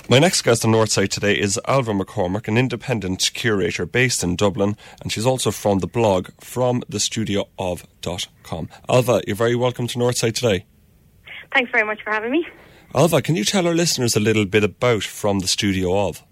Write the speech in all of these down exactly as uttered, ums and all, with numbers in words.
My next guest on Northside today is Ailbhe McCormack, an independent curator based in Dublin, and she's also from the blog from the studio of dot com. Ailbhe, you're very welcome to Northside today. Thanks very much for having me. Ailbhe, can you tell our listeners a little bit about From the Studio of?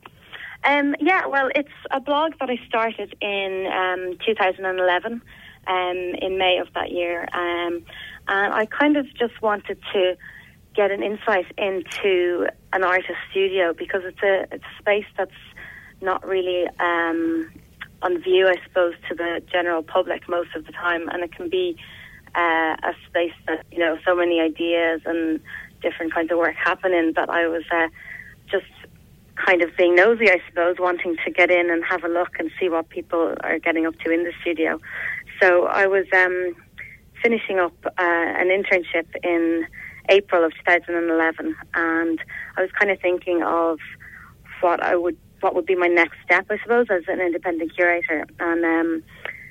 Um, yeah, well, it's a blog that I started in um, two thousand eleven, um, in May of that year, um, and I kind of just wanted to get an insight into an artist studio, because it's a it's a space that's not really um, on view, I suppose, to the general public most of the time, and it can be uh, a space that, you know, so many ideas and different kinds of work happen in, that I was uh, just kind of being nosy, I suppose, wanting to get in and have a look and see what people are getting up to in the studio. So I was um, finishing up uh, an internship in April of two thousand eleven, and I was kind of thinking of what I would, what would be my next step, I suppose, as an independent curator. And um,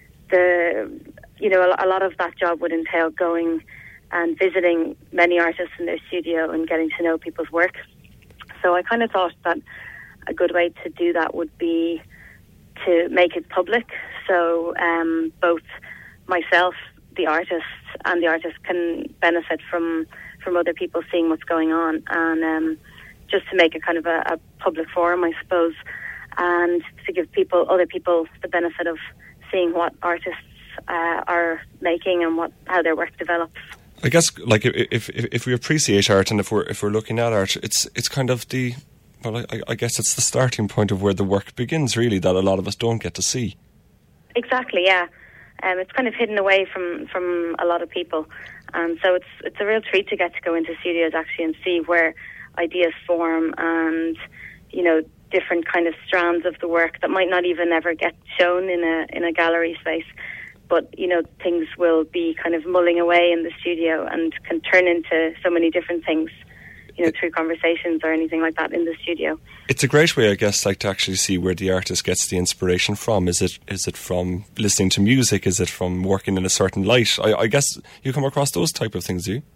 the, you know, a, a lot of that job would entail going and visiting many artists in their studio and getting to know people's work. So I kind of thought that a good way to do that would be to make it public. So um, both myself, the artist, and the artist can benefit from from other people seeing what's going on, and um, just to make it kind of a, a public forum, I suppose, and to give people, other people, the benefit of seeing what artists uh, are making and what how their work develops. I guess, like, if, if if we appreciate art and if we're if we're looking at art, it's it's kind of the, well, I, I guess it's the starting point of where the work begins, really, that a lot of us don't get to see. Exactly, yeah. Um, it's kind of hidden away from, from a lot of people, and so it's it's a real treat to get to go into studios actually and see where ideas form, and, you know, different kind of strands of the work that might not even ever get shown in a in a gallery space. But, you know, things will be kind of mulling away in the studio and can turn into so many different things, you know, through conversations or anything like that in the studio. It's a great way, I guess, like, to actually see where the artist gets the inspiration from. Is it is it from listening to music? Is it from working in a certain light? I, I guess you come across those type of things, do you?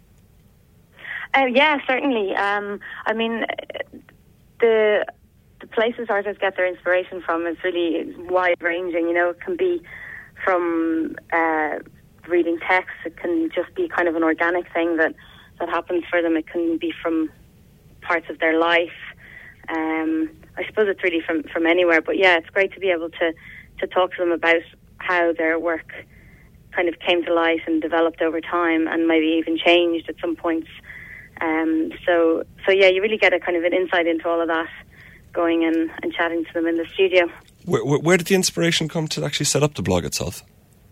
Uh, yeah, certainly. Um, I mean, the the places artists get their inspiration from is really wide-ranging. You know, it can be from uh, reading text. It can just be kind of an organic thing that, that happens for them. It can be from parts of their life. Um, I suppose it's really from, from anywhere. But yeah, it's great to be able to, to talk to them about how their work kind of came to light and developed over time, and maybe even changed at some points. Um, so, so yeah, you really get a kind of an insight into all of that, going and, and chatting to them in the studio. Where, where, where did the inspiration come to actually set up the blog itself?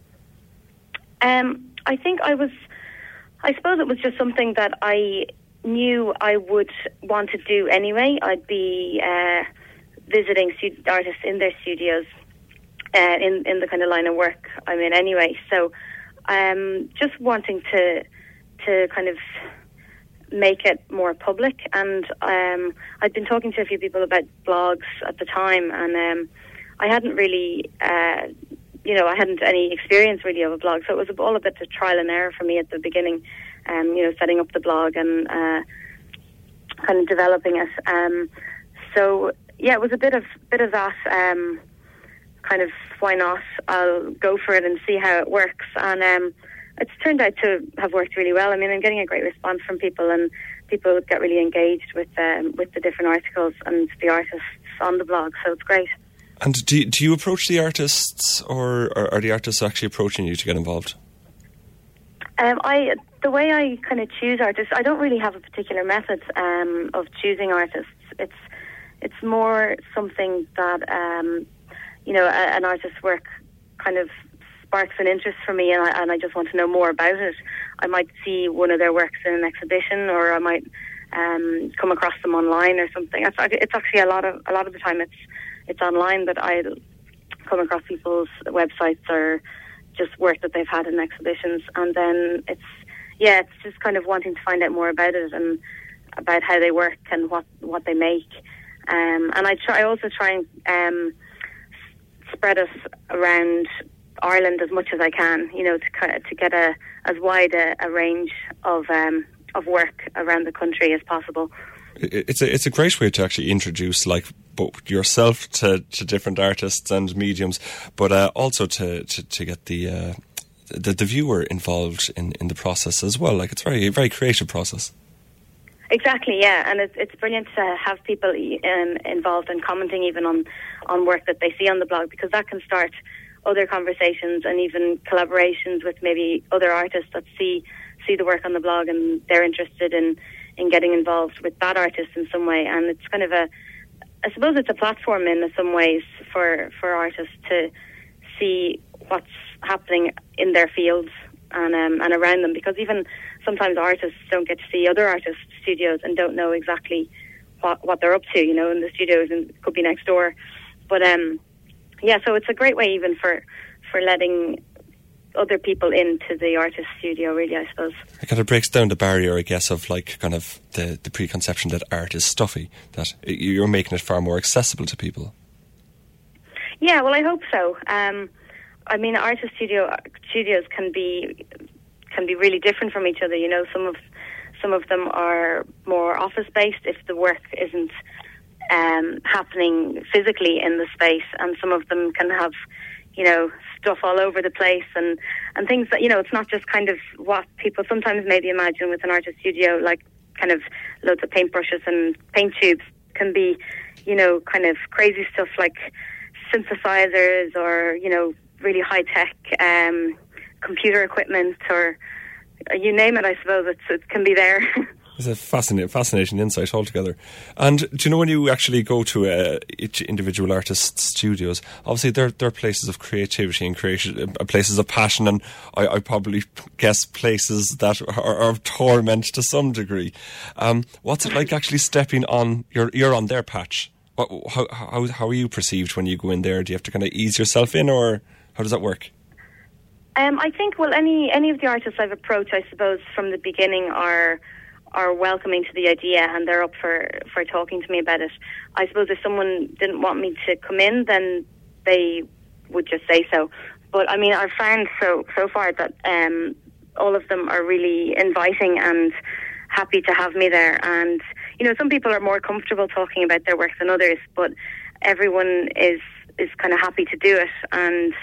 Um, I think I was, I suppose it was just something that I knew I would want to do anyway. I'd be uh, visiting stud- artists in their studios uh, in, in the kind of line of work I'm in anyway. So um, just wanting to to kind of make it more public. And um, I'd been talking to a few people about blogs at the time, and um, I hadn't really, uh, you know, I hadn't any experience really of a blog, so it was all a bit of trial and error for me at the beginning, um, you know, setting up the blog and uh, kind of developing it. Um, so, yeah, it was a bit of bit of that um, kind of, why not, I'll go for it and see how it works. And um, it's turned out to have worked really well. I mean, I'm getting a great response from people, and people get really engaged with um, with the different articles and the artists on the blog, so it's great. And do you, do you approach the artists, or, or are the artists actually approaching you to get involved? Um, I the way I kind of choose artists, I don't really have a particular method um, of choosing artists. It's it's more something that um, you know, a, an artist's work kind of sparks an interest for me, and I, and I just want to know more about it. I might see one of their works in an exhibition, or I might um, come across them online or something. It's, it's actually a lot of a lot of the time it's it's online, but I come across people's websites or just work that they've had in exhibitions, and then it's yeah, it's just kind of wanting to find out more about it and about how they work and what what they make. Um, and I try I also try and um, spread us around Ireland as much as I can, you know, to to get a as wide a, a range of um, of work around the country as possible. It's a it's a great way to actually introduce like both yourself to, to different artists and mediums, but uh, also to, to, to get the, uh, the the viewer involved in, in the process as well. Like it's very very creative process. Exactly, yeah, and it's it's brilliant to have people um, involved and commenting even on, on work that they see on the blog, because that can start other conversations and even collaborations with maybe other artists that see see the work on the blog and they're interested in, in getting involved with that artist in some way. And it's kind of a, I suppose it's a platform in some ways for, for artists to see what's happening in their fields and um, and around them, because even sometimes artists don't get to see other artists' studios and don't know exactly what, what they're up to, you know, in the studios, and it could be next door. But um, yeah, so it's a great way even for, for letting other people into the artist's studio, really, I suppose. It kind of breaks down the barrier, I guess, of like kind of the, the preconception that art is stuffy, that you're making it far more accessible to people. Yeah, well, I hope so. Um, I mean, artist studio studios can be can be really different from each other. You know, some of some of them are more office based if the work isn't um, happening physically in the space, and some of them can have, you know, stuff all over the place and, and things that, you know, it's not just kind of what people sometimes maybe imagine with an artist studio, like kind of loads of paintbrushes and paint tubes. Can be, you know, kind of crazy stuff like synthesizers or, you know, really high-tech um, computer equipment, or you name it, I suppose, it's, it can be there. It's a fascinating, fascinating insight altogether. And do you know, when you actually go to uh, each individual artist's studios, obviously they're, they're places of creativity and creation, uh, places of passion, and I, I probably guess places that are, are of torment to some degree. Um, what's it like actually stepping on, you're, you're on their patch? What, how, how, how are you perceived when you go in there? Do you have to kind of ease yourself in, or how does that work? Um, I think, well, any any of the artists I've approached, I suppose, from the beginning are are welcoming to the idea, and they're up for, for talking to me about it. I suppose if someone didn't want me to come in, then they would just say so. But, I mean, I've found so, so far that um, all of them are really inviting and happy to have me there. And, you know, some people are more comfortable talking about their work than others, but everyone is, is kind of happy to do it. And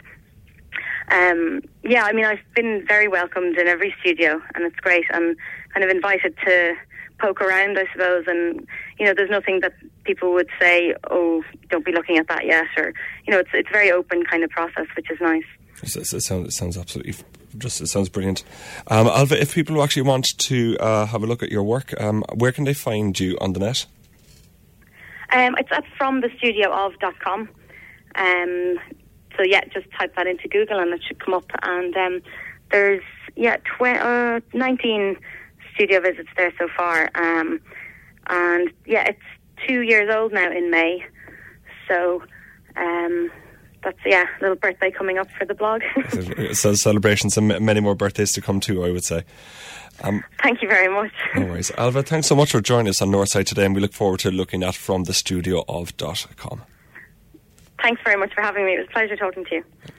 Um, yeah, I mean, I've been very welcomed in every studio, and it's great. I'm kind of invited to poke around, I suppose, and, you know, there's nothing that people would say, oh, don't be looking at that yet, or, you know, it's it's a very open kind of process, which is nice. It, it, sounds, it sounds absolutely, just it sounds brilliant. Um, Ailbhe, if people actually want to uh, have a look at your work, um, where can they find you on the net? Um, it's at from the studio of dot com. Um So, yeah, just type that into Google and it should come up. And um, there's, yeah, tw- uh, nineteen studio visits there so far. Um, and, yeah, it's two years old now in May. So um, that's, yeah, a little birthday coming up for the blog. So celebrations and many more birthdays to come too, I would say. Um, Thank you very much. No worries. Ailbhe, thanks so much for joining us on Northside today, and we look forward to looking at from the studio of dot com. Thanks very much for having me. It was a pleasure talking to you.